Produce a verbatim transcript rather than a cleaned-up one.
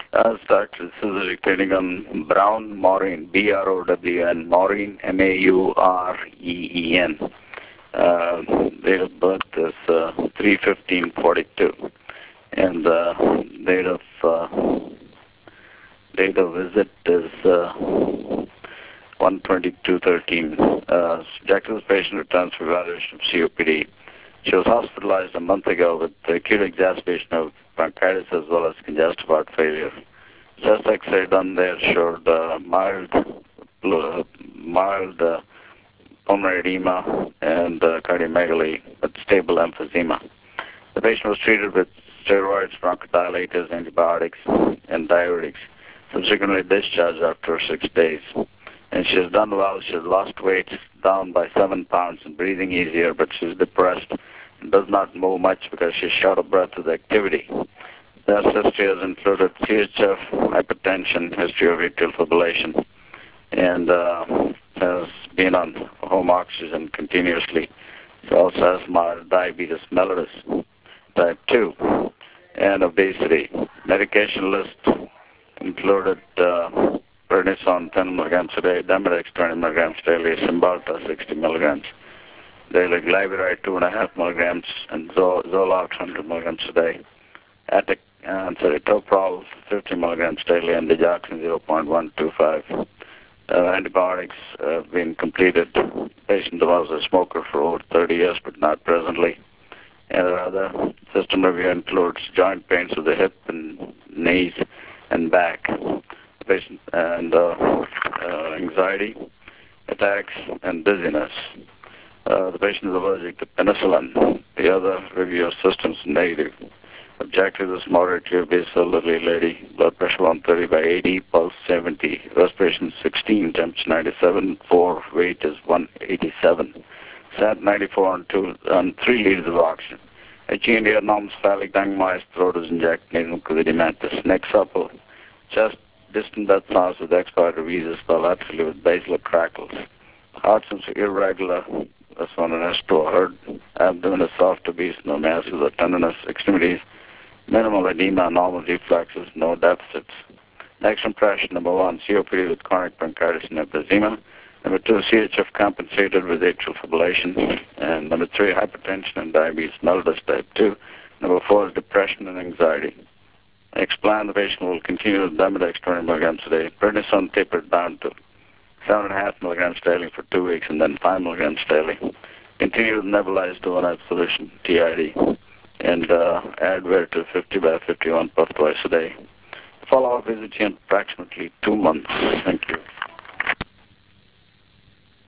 As Doctor This is repeating on Brown Maureen, B R O W N, Maureen, M A U R E E N. Uh, date of birth is uh, three fifteen forty-two. And uh, date of uh, date of visit is uh, one twenty-two thirteen. Uh, Jacqueline's patient returns for evaluation of C O P D. She was hospitalized a month ago with acute exacerbation of bronchitis as well as congestive heart failure. Chest X-ray done there showed uh, mild, uh, mild uh, pulmonary edema and uh, cardiomegaly, but stable emphysema. The patient was treated with steroids, bronchodilators, antibiotics, and diuretics. Subsequently discharged after six days. And she has done well. She has lost weight, down by seven pounds, and breathing easier, but she's depressed and does not move much because she's short of breath with activity. Their history has included C H F, hypertension, history of atrial fibrillation, and uh, has been on home oxygen continuously. She also has mild diabetes mellitus type two and obesity. Medication list included uh, prednisone ten milligrams a day, Demodex twenty milligrams daily, Cymbalta sixty milligrams daily, Glyburide two point five milligrams, and Zol Zoloft one hundred milligrams a day. Atic, uh, sorry, Toprol fifty milligrams daily, and digoxin zero point one two five. Uh, antibiotics have been completed. The patient was a smoker for over thirty years, but not presently. And other system review includes joint pains of the hip and knees and back. The patient and uh, uh, anxiety, attacks, and dizziness. Uh, the patient is allergic to penicillin. The other review of systems negative. Objective is moderately obese elderly lady. Blood pressure one thirty by eighty, pulse seventy, respiration sixteen, temperature ninety-seven, four, weight is one eighty-seven. Sat ninety-four on two on three liters of oxygen. H E and ear norms, phallic tongue, moist throat is injected nasal cavity mantis. Neck supple, chest distant death sounds with expired wheezes bilaterally with basilar crackles. Heart sensor irregular, S one and S two are heard. Abdomen is soft, obese, no masses or tenderness. Extremities, minimal edema, normal reflexes, no deficits. Next impression, number one, C O P D with chronic bronchitis and emphysema. Number two, C H F compensated with atrial fibrillation. And number three, hypertension and diabetes mellitus type two. Number four is depression and anxiety. Next plan, the patient will continue with Demodex twenty milligrams a day. Prednisone tapered down to seven point five milligrams daily for two weeks and then five milligrams daily. Continue with nebulized overnight solution, T I D. And uh, Advair to fifty by fifty-one puff twice a day. Follow-up visit in approximately two months. Thank you.